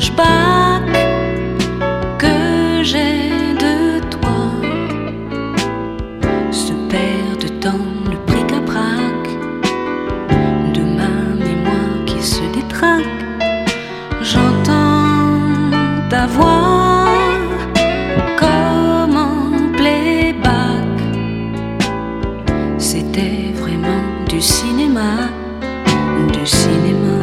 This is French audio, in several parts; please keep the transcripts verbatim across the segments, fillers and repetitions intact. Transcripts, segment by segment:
flashback que j'ai de toi se perdent dans le bric-à-brac de ma mémoire qui se détraque. J'entends ta voix comme en playback. C'était vraiment du cinéma, du cinéma.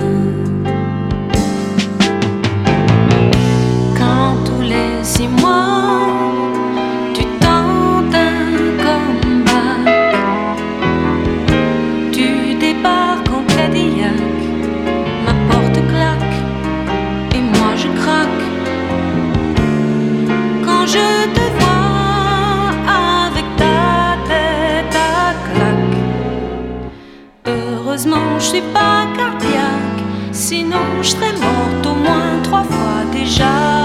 Quand tous les six mois tu tentes un comeback, tu débarques en Cadillac, ma porte claque et moi je craque. Quand je te vois avec ta tête à claque, heureusement je suis pas cardiaque, sinon je serais morte au moins trois fois déjà.